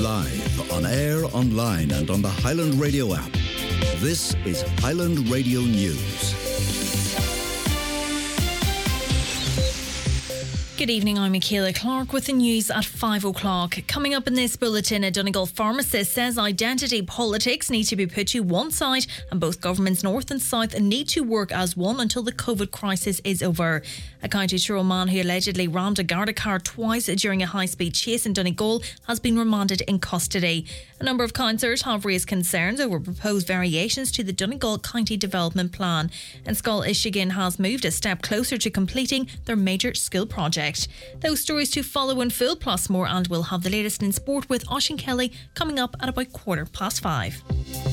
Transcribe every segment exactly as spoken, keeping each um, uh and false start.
Live on air, online and on the Highland Radio app. This is Highland Radio News. Good evening, I'm Michaela Clark with the news at five o'clock. Coming up in this bulletin, a Donegal pharmacist says identity politics need to be put to one side and both governments north and south need to work as one until the COVID crisis is over. A County Tyrone man who allegedly rammed a Garda car twice during a high-speed chase in Donegal has been remanded in custody. A number of councillors have raised concerns over proposed variations to the Donegal County Development Plan. And Scoil Ishigan has moved a step closer to completing their major school project. Those stories to follow in full, plus more, and we'll have the latest in sport with Oisín Kelly coming up at about quarter past five.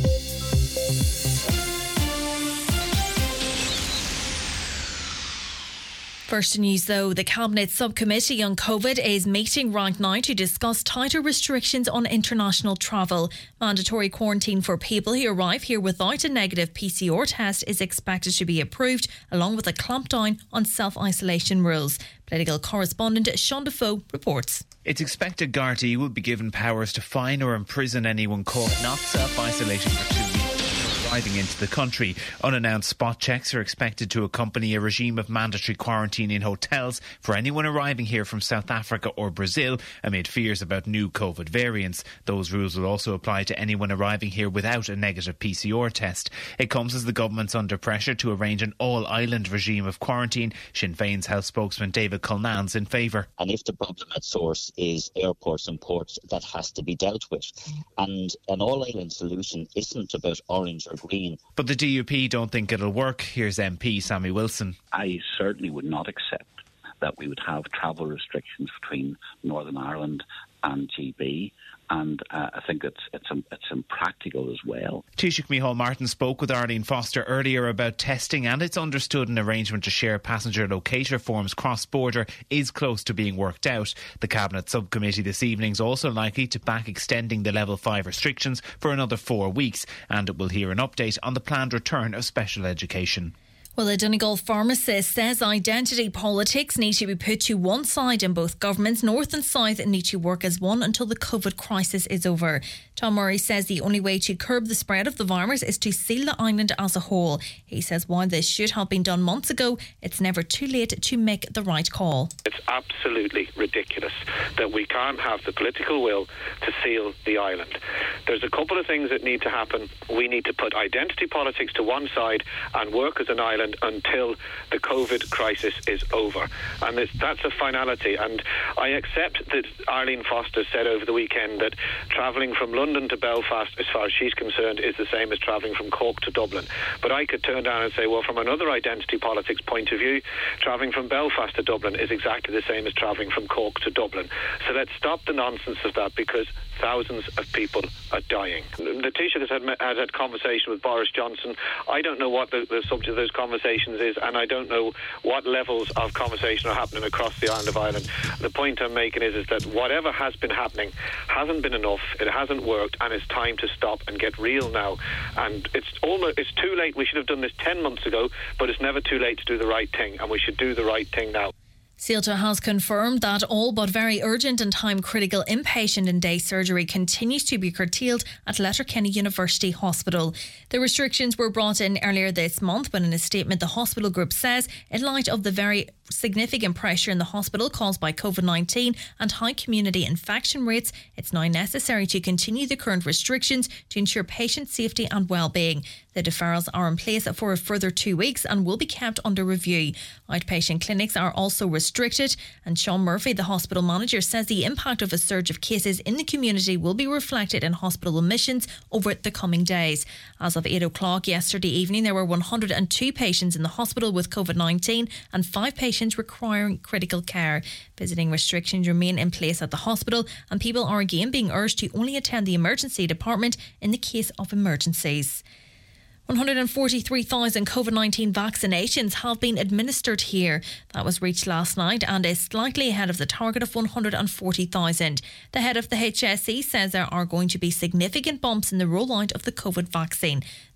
First news though, the Cabinet Subcommittee on COVID is meeting right now to discuss tighter restrictions on international travel. Mandatory quarantine for people who arrive here without a negative P C R test is expected to be approved, along with a clampdown on self-isolation rules. Political correspondent Sean Defoe reports. It's expected Gardaí will be given powers to fine or imprison anyone caught not self-isolating for two weeks arriving into the country. Unannounced spot checks are expected to accompany a regime of mandatory quarantine in hotels for anyone arriving here from South Africa or Brazil amid fears about new COVID variants. Those rules will also apply to anyone arriving here without a negative P C R test. It comes as the government's under pressure to arrange an all-island regime of quarantine. Sinn Féin's health spokesman David Culnan's in favour. And if the problem at source is airports and ports, that has to be dealt with. And an all-island solution isn't about orange or green. But the D U P don't think it'll work. Here's M P Sammy Wilson. I certainly would not accept that we would have travel restrictions between Northern Ireland and G B. And uh, I think it's it's it's impractical as well. Taoiseach Micheál Martin spoke with Arlene Foster earlier about testing, and it's understood an arrangement to share passenger locator forms cross-border is close to being worked out. The Cabinet Subcommittee this evening is also likely to back extending the Level five restrictions for another four weeks, and it will hear an update on the planned return of special education. Well, a Donegal pharmacist says identity politics need to be put to one side and both governments, north and south, need to work as one until the COVID crisis is over. Tom Murray says the only way to curb the spread of the virus is to seal the island as a whole. He says while this should have been done months ago, it's never too late to make the right call. It's absolutely ridiculous that we can't have the political will to seal the island. There's a couple of things that need to happen. We need to put identity politics to one side and work as an island until the COVID crisis is over. And it's, that's a finality. And I accept that Arlene Foster said over the weekend that travelling from London to Belfast, as far as she's concerned, is the same as travelling from Cork to Dublin. But I could turn down and say, well, from another identity politics point of view, travelling from Belfast to Dublin is exactly the same as travelling from Cork to Dublin. So let's stop the nonsense of that, because thousands of people are dying. The Taoiseach has had, had, had conversation with Boris Johnson. I don't know what the, the subject of those conversations is, and I don't know what levels of conversation are happening across the island of Ireland. The point I'm making is, is that whatever has been happening hasn't been enough, it hasn't worked, and it's time to stop and get real now. And it's almost it's too late. We should have done this ten months ago, but it's never too late to do the right thing, and we should do the right thing now. Síolta has confirmed that all but very urgent and time-critical inpatient and day surgery continues to be curtailed at Letterkenny University Hospital. The restrictions were brought in earlier this month, but in a statement the hospital group says, in light of the very significant pressure in the hospital caused by COVID nineteen and high community infection rates, it's now necessary to continue the current restrictions to ensure patient safety and well-being. The deferrals are in place for a further two weeks and will be kept under review. Outpatient clinics are also restricted, and Sean Murphy, the hospital manager, says the impact of a surge of cases in the community will be reflected in hospital admissions over the coming days. As of eight o'clock yesterday evening, there were one hundred two patients in the hospital with COVID nineteen and five patients requiring critical care. Visiting restrictions remain in place at the hospital, and people are again being urged to only attend the emergency department in the case of emergencies. one hundred forty-three thousand COVID nineteen vaccinations have been administered here. That was reached last night and is slightly ahead of the target of one hundred forty thousand. The head of the H S E says there are going to be significant bumps in the rollout of the COVID vaccine.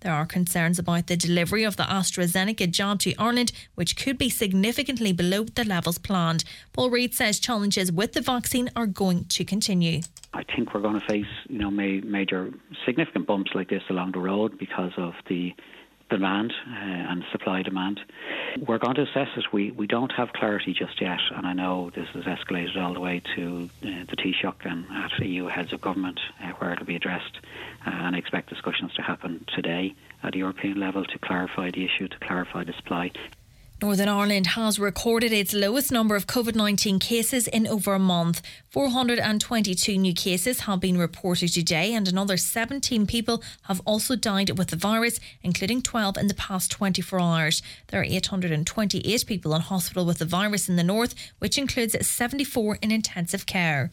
There are concerns about the delivery of the AstraZeneca jab to Ireland, which could be significantly below the levels planned. Paul Reid says challenges with the vaccine are going to continue. I think we're going to face, you know, ma- major significant bumps like this along the road because of the demand uh, and supply demand. We're going to assess it. We we don't have clarity just yet, and I know this has escalated all the way to uh, the Taoiseach and at E U heads of government uh, where it will be addressed, uh, and I expect discussions to happen today at the European level to clarify the issue, to clarify the supply. Northern Ireland has recorded its lowest number of COVID nineteen cases in over a month. four hundred twenty-two new cases have been reported today, and another seventeen people have also died with the virus, including twelve in the past twenty-four hours. There are eight hundred twenty-eight people in hospital with the virus in the north, which includes seventy-four in intensive care.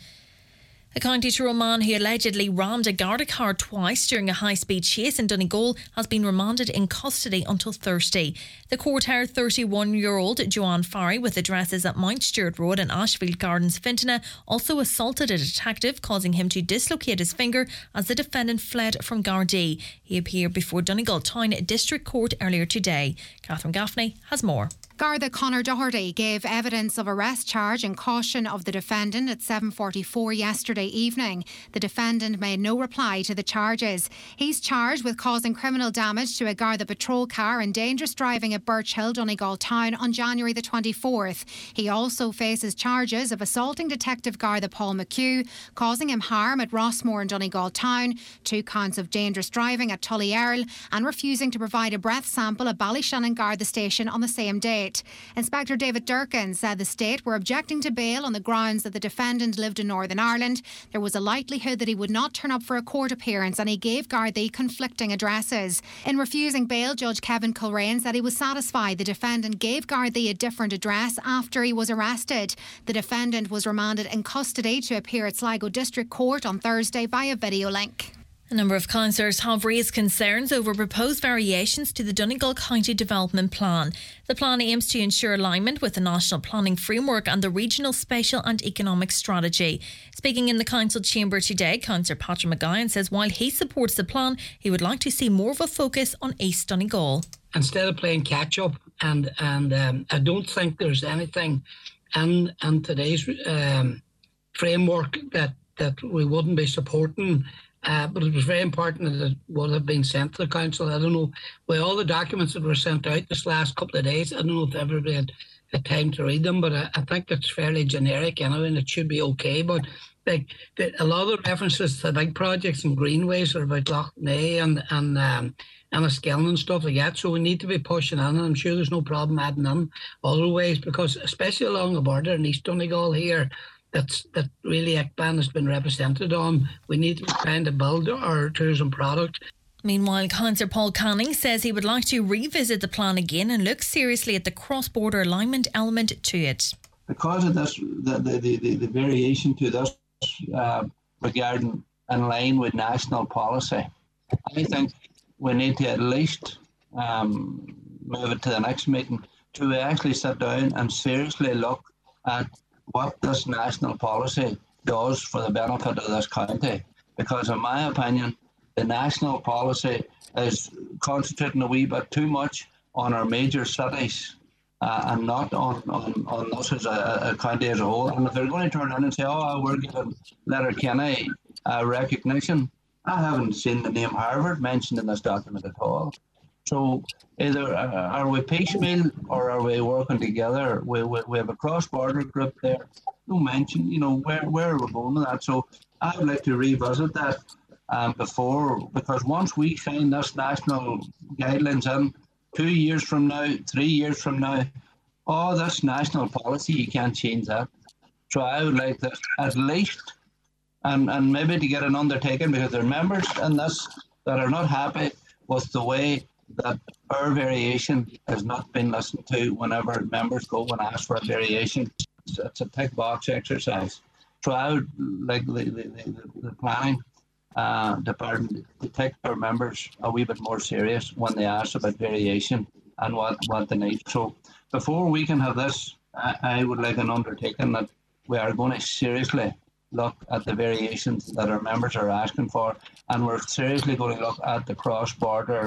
A County Tyrone man who allegedly rammed a Garda car twice during a high-speed chase in Donegal has been remanded in custody until Thursday. The court heard thirty-one-year-old Joanne Farry, with addresses at Mount Stewart Road and Ashfield Gardens, Fintona, also assaulted a detective, causing him to dislocate his finger as the defendant fled from Gardaí. He appeared before Donegal Town District Court earlier today. Catherine Gaffney has more. Garda Conor Doherty gave evidence of arrest charge and caution of the defendant at seven forty-four yesterday evening. The defendant made no reply to the charges. He's charged with causing criminal damage to a Garda patrol car and dangerous driving at Birch Hill, Donegal Town on January the twenty-fourth. He also faces charges of assaulting Detective Garda Paul McHugh, causing him harm at Rossmore in Donegal Town, two counts of dangerous driving at Tully Earl, and refusing to provide a breath sample at Ballyshannon Garda station on the same date. Inspector David Durkin said the state were objecting to bail on the grounds that the defendant lived in Northern Ireland. There was a likelihood that he would not turn up for a court appearance, and he gave Gardaí conflicting addresses. In refusing bail, Judge Kevin Kilrain said he was satisfied the defendant gave Gardaí a different address after he was arrested. The defendant was remanded in custody to appear at Sligo District Court on Thursday via video link. A number of councillors have raised concerns over proposed variations to the Donegal County Development Plan. The plan aims to ensure alignment with the National Planning Framework and the Regional Spatial and Economic Strategy. Speaking in the council chamber today, Councillor Patrick McGuyan says while he supports the plan, he would like to see more of a focus on East Donegal. Instead of playing catch-up, and, and um, I don't think there's anything in, in today's um, framework that, that we wouldn't be supporting. Uh, but it was very important that it would have been sent to the council. I don't know, with all the documents that were sent out this last couple of days, I don't know if everybody had, had time to read them, but I, I think it's fairly generic anyway, and it should be okay. But like the, a lot of references to big projects and greenways are about Lough Neagh and and um, Enniskillen and stuff like that. So we need to be pushing in, and I'm sure there's no problem adding in other ways, because especially along the border in East Donegal here, That's that really I C B A N has been represented on. We need to be trying to build our tourism product. Meanwhile, Councillor Paul Canning says he would like to revisit the plan again and look seriously at the cross-border alignment element to it. Because of this, the the, the, the variation to this uh, regarding in line with national policy, I think we need to at least um, move it to the next meeting to actually sit down and seriously look at what this national policy does for the benefit of this county. Because in my opinion, the national policy is concentrating a wee bit too much on our major cities uh, and not on, on, on us as a, a county as a whole. And if they're going to turn around and say, oh, we're giving Letterkenny uh, recognition, I haven't seen the name Harvard mentioned in this document at all. So either uh, are we piecemeal or are we working together? We, we, we have a cross-border group there. No mention, you know, where, where are we going with that? So I would like to revisit that um, before, because once we sign this national guidelines in, two years from now, three years from now, oh, this national policy, you can't change that. So I would like this at least, and, and maybe to get an undertaking, because there are members in this that are not happy with the way that our variation has not been listened to whenever members go and ask for a variation. It's, it's a tick box exercise. So I would like the, the, the, the planning uh, department to take our members a wee bit more serious when they ask about variation and what, what they need. So before we can have this, I, I would like an undertaking that we are going to seriously look at the variations that our members are asking for, and we're seriously going to look at the cross-border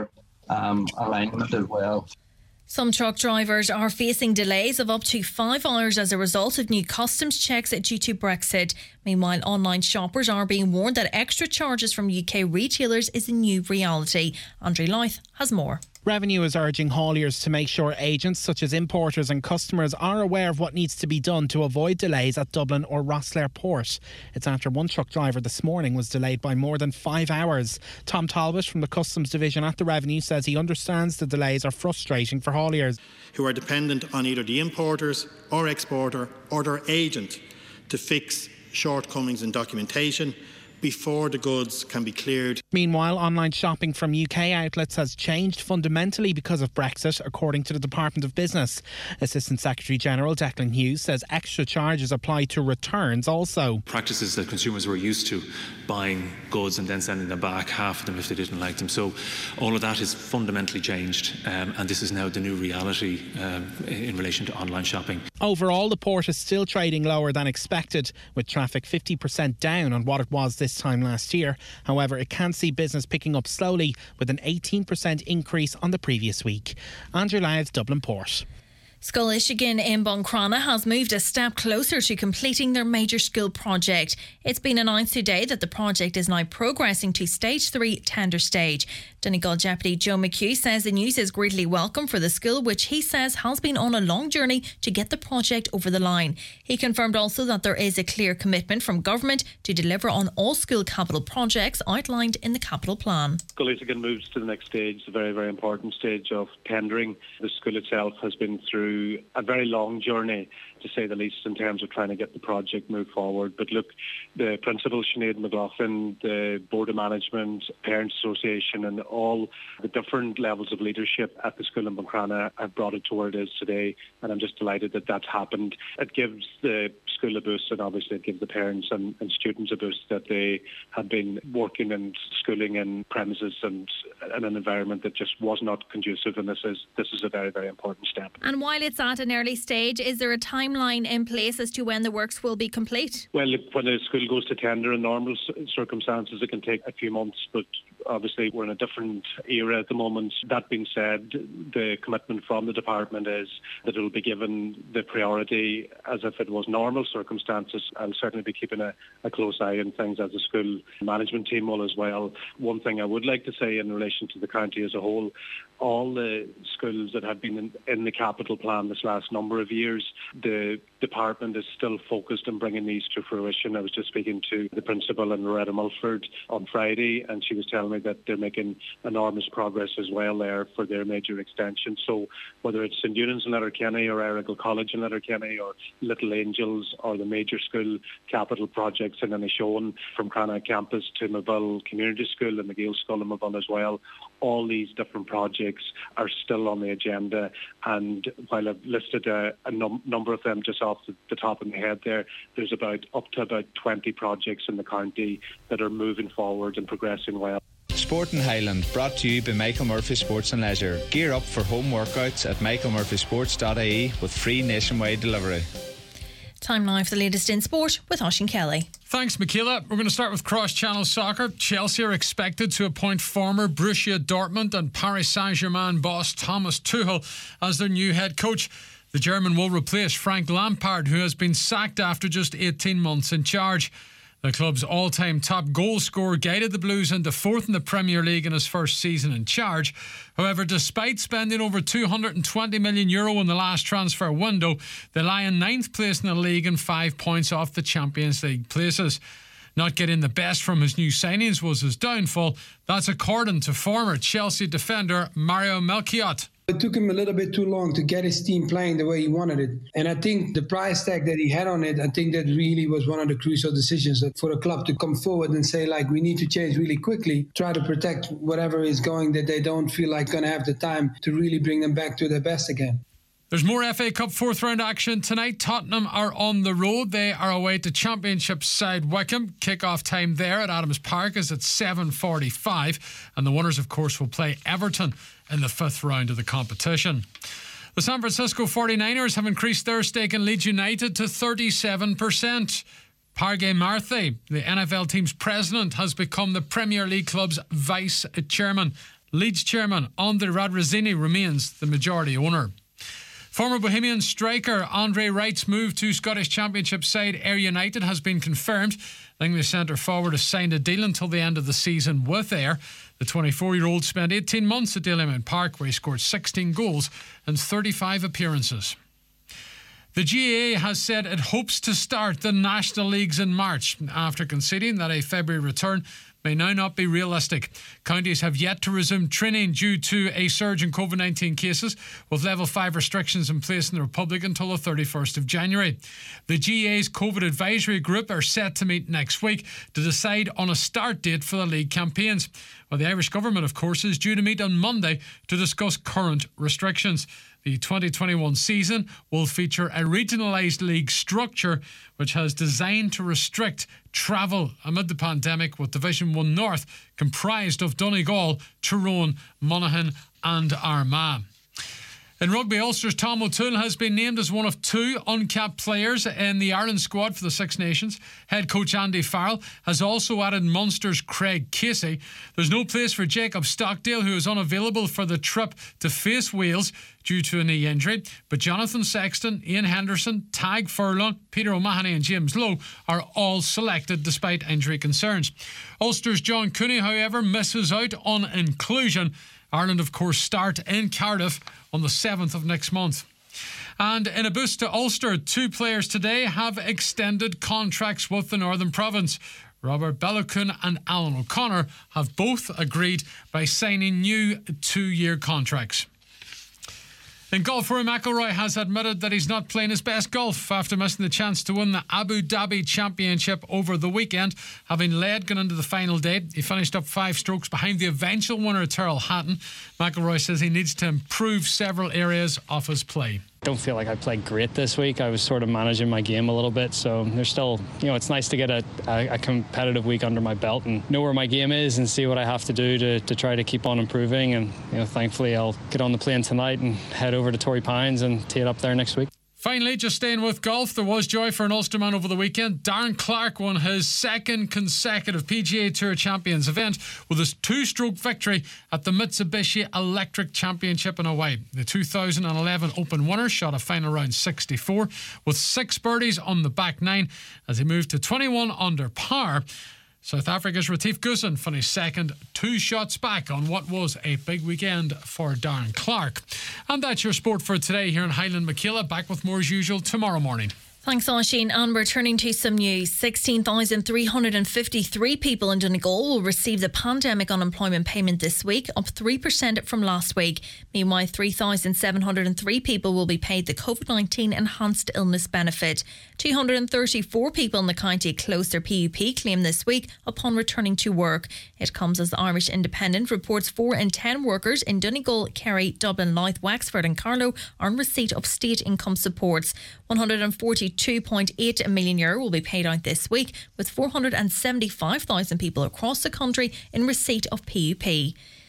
um, alignment as well. Some truck drivers are facing delays of up to five hours as a result of new customs checks due to Brexit. Meanwhile, online shoppers are being warned that extra charges from U K retailers is a new reality. Andrew Lyth has more. Revenue is urging hauliers to make sure agents such as importers and customers are aware of what needs to be done to avoid delays at Dublin or Rosslare Port. It's after one truck driver this morning was delayed by more than five hours. Tom Talbot from the Customs Division at the Revenue says he understands the delays are frustrating for hauliers, who are dependent on either the importers or exporter or their agent to fix shortcomings in documentation before the goods can be cleared. Meanwhile, online shopping from U K outlets has changed fundamentally because of Brexit, according to the Department of Business. Assistant Secretary General Declan Hughes says extra charges apply to returns also. Practices that consumers were used to, buying goods and then sending them back, half of them if they didn't like them. So all of that is fundamentally changed, um, and this is now the new reality um, in relation to online shopping. Overall, the port is still trading lower than expected, with traffic fifty percent down on what it was this time last year. However, it can see business picking up slowly, with an eighteen percent increase on the previous week. Andrew Lyth, Dublin Port. Scoil-Ishigan in Buncrana has moved a step closer to completing their major school project. It's been announced today that the project is now progressing to stage three tender stage. Donegal Deputy Joe McHugh says the news is greatly welcome for the school, which he says has been on a long journey to get the project over the line. He confirmed also that there is a clear commitment from government to deliver on all school capital projects outlined in the capital plan. Scoil-Ishigan moves to the next stage, a very, very important stage of tendering. The school itself has been through a very long journey, to say the least, in terms of trying to get the project moved forward. But look, the principal, Sinead McLaughlin, the Board of Management, Parents Association and all the different levels of leadership at the school in Buncrana have brought it to where it is today, and I'm just delighted that that's happened. It gives the school a boost, and obviously it gives the parents and, and students a boost that they have been working and schooling in premises and in an environment that just was not conducive, and this is this is a very, very important step. And while it's at an early stage, is there a timeline in place as to when the works will be complete? Well, when a school goes to tender in normal circumstances, it can take a few months, but obviously we're in a different era at the moment. That being said, the commitment from the department is that it will be given the priority as if it was normal circumstances. I'll certainly be keeping a, a close eye on things, as the school management team will as well. One thing I would like to say in relation to the county as a whole, all the schools that have been in, in the capital plan this last number of years, the department is still focused on bringing these to fruition. I was just speaking to the principal in Loretta Mulford on Friday, and she was telling me that they're making enormous progress as well there for their major extension. So whether it's St Eunan's in Letterkenny or Errigal College in Letterkenny or Little Angels or the major school capital projects in Inishowen, from Cranagh Campus to Mabille Community School and McGill School in Mabille as well, all these different projects are still on the agenda. And while I've listed a, a num- number of them just off the, the top of my head there, there's about up to about twenty projects in the county that are moving forward and progressing well. Sport in Highland, brought to you by Michael Murphy Sports and Leisure. Gear up for home workouts at michael murphy sports dot I E with free nationwide delivery. Time now for the latest in sport with Oisín Kelly. Thanks, Michaela. We're going to start with cross-channel soccer. Chelsea are expected to appoint former Borussia Dortmund and Paris Saint-Germain boss Thomas Tuchel as their new head coach. The German will replace Frank Lampard, who has been sacked after just eighteen months in charge. The club's all-time top goal scorer guided the Blues into fourth in the Premier League in his first season in charge. However, despite spending over two hundred twenty million euro in the last transfer window, they lie in ninth place in the league and five points off the Champions League places. Not getting the best from his new signings was his downfall. That's according to former Chelsea defender Mario Melchiot. It took him a little bit too long to get his team playing the way he wanted it. And I think the price tag that he had on it, I think that really was one of the crucial decisions for the club to come forward and say, like, we need to change really quickly, try to protect whatever is going that they don't feel like going to have the time to really bring them back to their best again. There's more F A Cup fourth round action tonight. Tottenham are on the road. They are away to Championship side Wycombe. Kick-off time there at Adams Park is at seven forty-five. And the winners, of course, will play Everton in the fifth round of the competition. The San Francisco forty-niners have increased their stake in Leeds United to thirty-seven percent. Pargay Marthy, the N F L team's president, has become the Premier League club's vice chairman. Leeds chairman Andre Radrizzini remains the majority owner. Former Bohemian striker Andre Wright's move to Scottish Championship side Ayr United has been confirmed. The English centre forward has signed a deal until the end of the season with Ayr. The twenty-four-year-old spent eighteen months at Dalymount Park, where he scored sixteen goals and thirty-five appearances. The G A A has said it hopes to start the National Leagues in March, after conceding that a February return may now not be realistic. Counties have yet to resume training due to a surge in COVID nineteen cases, with level five restrictions in place in the Republic until the thirty-first of January. The G A A's COVID advisory group are set to meet next week to decide on a start date for the league campaigns. Well, the Irish government, of course, is due to meet on Monday to discuss current restrictions. The twenty twenty-one season will feature a regionalised league structure which has designed to restrict travel amid the pandemic, with Division one North comprised of Donegal, Tyrone, Monaghan and Armagh. In rugby, Ulster's Tom O'Toole has been named as one of two uncapped players in the Ireland squad for the Six Nations. Head coach Andy Farrell has also added Munster's Craig Casey. There's no place for Jacob Stockdale, who is unavailable for the trip to face Wales due to a knee injury. But Jonathan Sexton, Ian Henderson, Tadhg Furlong, Peter O'Mahony and James Lowe are all selected despite injury concerns. Ulster's John Cooney, however, misses out on inclusion. Ireland, of course, start in Cardiff on the seventh of next month. And in a boost to Ulster, two players today have extended contracts with the Northern Province. Robert Bellacune and Alan O'Connor have both agreed by signing new two-year contracts. In golf, Rory McIlroy has admitted that he's not playing his best golf after missing the chance to win the Abu Dhabi Championship over the weekend. Having led going into the final day, he finished up five strokes behind the eventual winner, Tyrrell Hatton. McIlroy says he needs to improve several areas of his play. Don't feel like I played great this week. I was sort of managing my game a little bit, so there's still, you know, it's nice to get a, a, a competitive week under my belt and know where my game is and see what I have to do to, to try to keep on improving. And, you know, thankfully I'll get on the plane tonight and head over to Torrey Pines and tee it up there next week. Finally, just staying with golf, there was joy for an Ulsterman over the weekend. Darren Clarke won his second consecutive P G A Tour Champions event with his two-stroke victory at the Mitsubishi Electric Championship in Hawaii. The two thousand eleven Open winner shot a final round sixty-four with six birdies on the back nine as he moved to twenty-one under par. South Africa's Retief Goosen finished second, two shots back on what was a big weekend for Darren Clarke. And that's your sport for today here in Highland Michaela. Back with more as usual tomorrow morning. Thanks, Oisin. And we're turning to some news. sixteen thousand three hundred fifty-three people in Donegal will receive the pandemic unemployment payment this week, up three percent from last week. Meanwhile, three thousand seven hundred three people will be paid the COVID nineteen enhanced illness benefit. two hundred thirty-four people in the county closed their P U P claim this week upon returning to work. It comes as the Irish Independent reports four in ten workers in Donegal, Kerry, Dublin, Louth, Wexford and Carlow are in receipt of state income supports. one hundred forty-two point eight million euro will be paid out this week, with four hundred seventy-five thousand people across the country in receipt of P U P.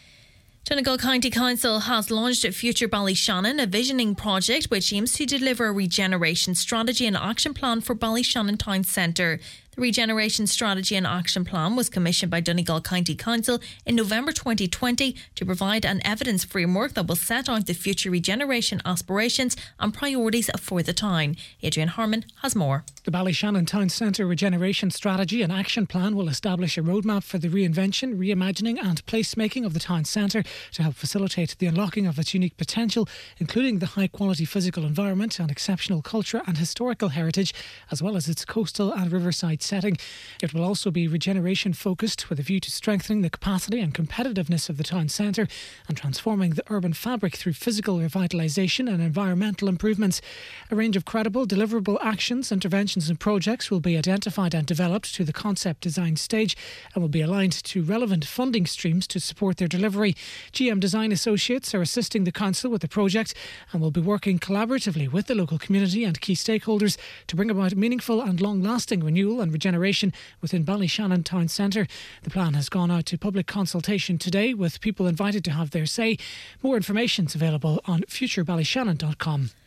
Donegal County Council has launched Future Ballyshannon, a visioning project which aims to deliver a regeneration strategy and action plan for Ballyshannon Town Centre. The Regeneration Strategy and Action Plan was commissioned by Donegal County Council in November twenty twenty to provide an evidence framework that will set out the future regeneration aspirations and priorities for the town. Adrian Harmon has more. The Ballyshannon Town Centre Regeneration Strategy and Action Plan will establish a roadmap for the reinvention, reimagining and placemaking of the town centre to help facilitate the unlocking of its unique potential, including the high-quality physical environment and exceptional culture and historical heritage, as well as its coastal and riverside setting. It will also be regeneration focused with a view to strengthening the capacity and competitiveness of the town centre and transforming the urban fabric through physical revitalisation and environmental improvements. A range of credible, deliverable actions, interventions and projects will be identified and developed to the concept design stage and will be aligned to relevant funding streams to support their delivery. G M Design Associates are assisting the council with the project and will be working collaboratively with the local community and key stakeholders to bring about meaningful and long-lasting renewal and regeneration within Ballyshannon Town Centre. The plan has gone out to public consultation today, with people invited to have their say. More information is available on future ballyshannon dot com.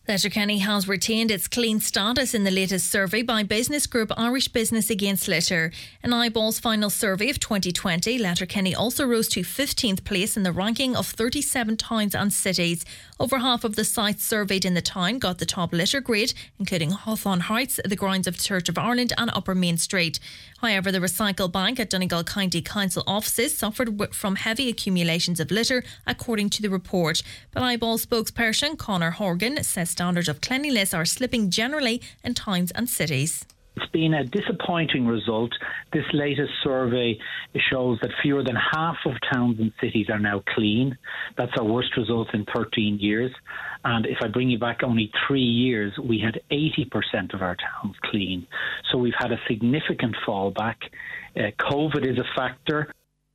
Letterkenny has retained its clean status in the latest survey by business group Irish Business Against Litter. In Eyeball's final survey of twenty twenty, Letterkenny also rose to fifteenth place in the ranking of thirty-seven towns and cities. Over half of the sites surveyed in the town got the top litter grade, including Hawthorne Heights, the grounds of Church of Ireland and Upper Main Street. However, the Recycle Bank at Donegal County Council offices suffered from heavy accumulations of litter, according to the report. But Eyeball spokesperson Conor Horgan says standards of cleanliness are slipping generally in towns and cities. It's been a disappointing result. This latest survey shows that fewer than half of towns and cities are now clean. That's our worst result in thirteen years. And if I bring you back only three years, we had eighty percent of our towns clean. So we've had a significant fallback. Uh, COVID is a factor.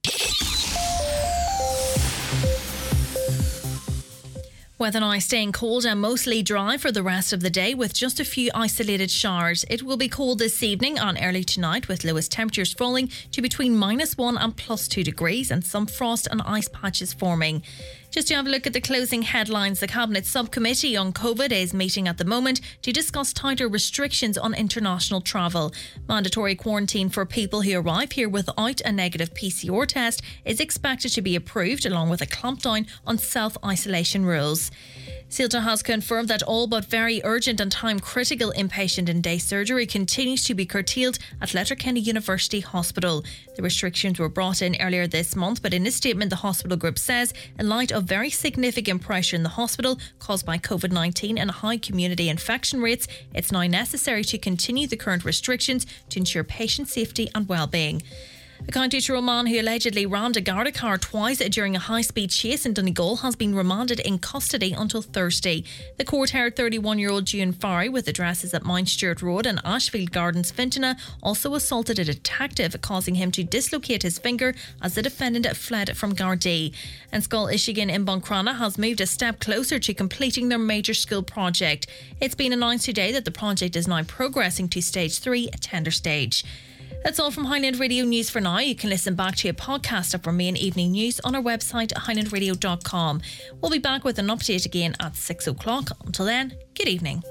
Weather now staying cold and mostly dry for the rest of the day with just a few isolated showers. It will be cold this evening and early tonight with lowest temperatures falling to between minus one and plus two degrees and some frost and ice patches forming. Just to have a look at the closing headlines, the Cabinet Subcommittee on COVID is meeting at the moment to discuss tighter restrictions on international travel. Mandatory quarantine for people who arrive here without a negative P C R test is expected to be approved, along with a clampdown on self-isolation rules. Síolta has confirmed that all but very urgent and time-critical inpatient and day surgery continues to be curtailed at Letterkenny University Hospital. The restrictions were brought in earlier this month, but in a statement the hospital group says, in light of very significant pressure in the hospital caused by COVID nineteen and high community infection rates, it's now necessary to continue the current restrictions to ensure patient safety and well-being. A County Tyrone man who allegedly rammed a Garda car twice during a high-speed chase in Donegal has been remanded in custody until Thursday. The court heard thirty-one-year-old June Farry with addresses at Mount Stewart Road and Ashfield Gardens, Fintona, also assaulted a detective, causing him to dislocate his finger as the defendant fled from Gardaí. And Scoil Ishigan in Buncrana has moved a step closer to completing their major school project. It's been announced today that the project is now progressing to stage three, a tender stage. That's all from Highland Radio News for now. You can listen back to a podcast of our main evening news on our website, highland radio dot com. We'll be back with an update again at six o'clock. Until then, good evening.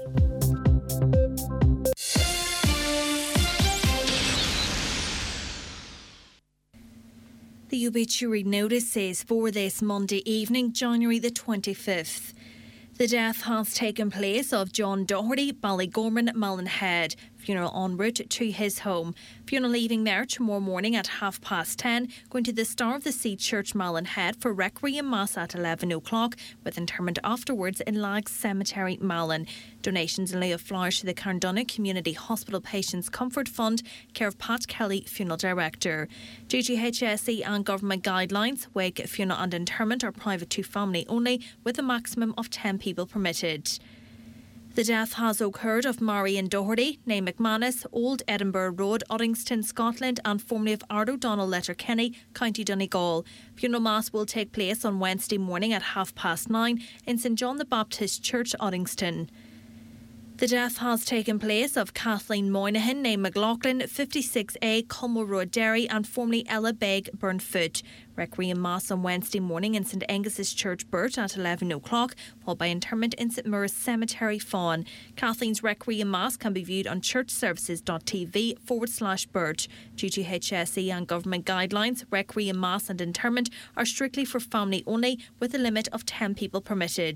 The obituary notice says for this Monday evening, January the twenty-fifth. The death has taken place of John Doherty, Ballygorman, Mallinhead. Funeral en route to his home. Funeral leaving there tomorrow morning at half past ten, going to the Star of the Sea Church, Mallinhead, for Requiem Mass at eleven o'clock, with interment afterwards in Lags Cemetery, Malin. Donations in lieu of flowers to the Carndonagh Community Hospital Patients Comfort Fund, care of Pat Kelly, Funeral Director. G G H S E and government guidelines, wake, funeral and interment are private to family only, with a maximum of ten people permitted. The death has occurred of Marion Doherty, née McManus, Old Edinburgh Road, Uddingston, Scotland, and formerly of Ard O'Donnell, Letterkenny, County Donegal. Funeral Mass will take place on Wednesday morning at half past nine in St John the Baptist Church, Uddingston. The death has taken place of Kathleen Moynihan, née McLaughlin, fifty-six A, Culmore Road, Derry, and formerly Ella Begg, Burnfoot. Requiem Mass on Wednesday morning in St Angus's Church, Burt, at eleven o'clock, followed by interment in St Maurice Cemetery, Fawn. Kathleen's Requiem Mass can be viewed on churchservices.tv forward slash Burt. Due to H S E and government guidelines, Requiem Mass and interment are strictly for family only, with a limit of ten people permitted.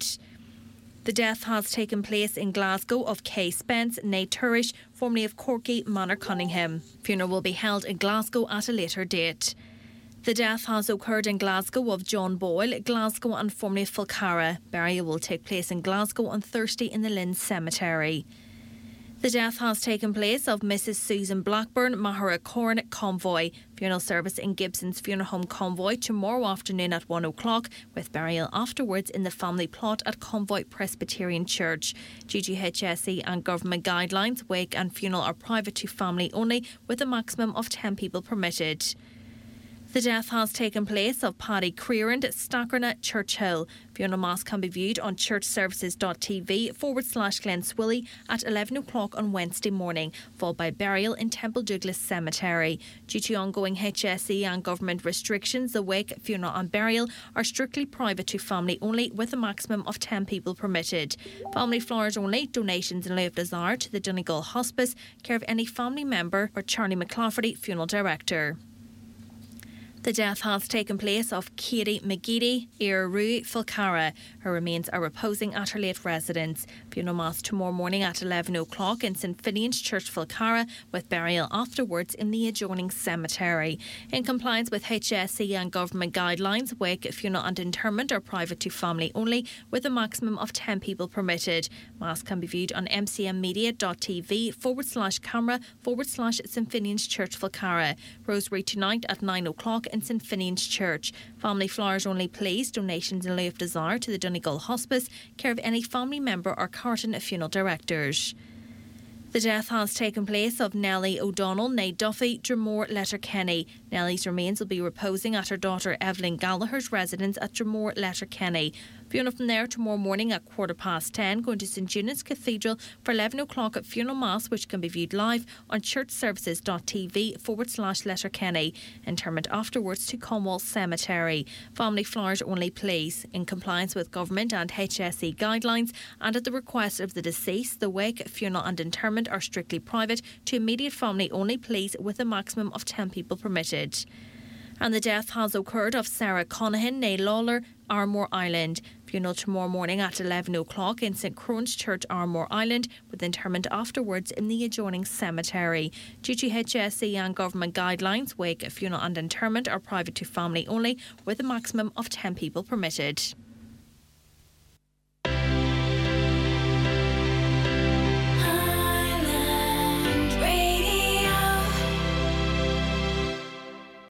The death has taken place in Glasgow of Kay Spence, née Turish, formerly of Corky Manor, Cunningham. Funeral will be held in Glasgow at a later date. The death has occurred in Glasgow of John Boyle, Glasgow and formerly of Fulcara. Burial will take place in Glasgow on Thursday in the Lynn Cemetery. The death has taken place of Missus Susan Blackburn, Mahara Corn, Convoy. Funeral service in Gibson's Funeral Home, Convoy, tomorrow afternoon at one o'clock, with burial afterwards in the family plot at Convoy Presbyterian Church. G G H S E and government guidelines, wake and funeral are private to family only, with a maximum of ten people permitted. The death has taken place of Paddy Crearand, Stackerna, Churchill. Funeral mass can be viewed on churchservices.tv forward slash Glen Swilly at eleven o'clock on Wednesday morning, followed by burial in Temple Douglas Cemetery. Due to ongoing H S E and government restrictions, the wake, funeral and burial are strictly private to family only, with a maximum of ten people permitted. Family flowers only, donations in lieu of desire to the Donegal Hospice, care of any family member or Charlie McClafferty, funeral director. The death has taken place of Katie McGeady, Iru Fulcara. Her remains are reposing at her late residence. Funeral mass tomorrow morning at eleven o'clock in St Finian's Church, Fulcara, with burial afterwards in the adjoining cemetery. In compliance with H S E and government guidelines, wake, funeral and interment are private to family only, with a maximum of ten people permitted. Mass can be viewed on mcmmedia.tv forward slash camera forward slash St Finian's Church, Fulcara. Rosary tonight at nine o'clock in St Finian's Church. Family flowers only, please. Donations in lieu of desire to the Donegal Hospice, care of any family member or Carton funeral directors. The death has taken place of Nellie O'Donnell, née Duffy, Dromore, Letterkenny. Nellie's remains will be reposing at her daughter Evelyn Gallagher's residence at Dromore, Letterkenny. Funeral from there tomorrow morning at quarter past ten, going to St Eunice Cathedral for eleven o'clock at funeral mass, which can be viewed live on churchservices.tv forward slash Letterkenny. Interment afterwards to Cornwall Cemetery. Family flowers only, please. In compliance with government and H S E guidelines and at the request of the deceased, the wake, funeral and interment are strictly private to immediate family only, please, with a maximum of ten people permitted. And the death has occurred of Sarah Conahan, née Lawler, Armore Island. Funeral tomorrow morning at eleven o'clock in St Crone's Church, Armore Island, with interment afterwards in the adjoining cemetery. Due to H S E and government guidelines, wake, funeral and interment are private to family only, with a maximum of ten people permitted.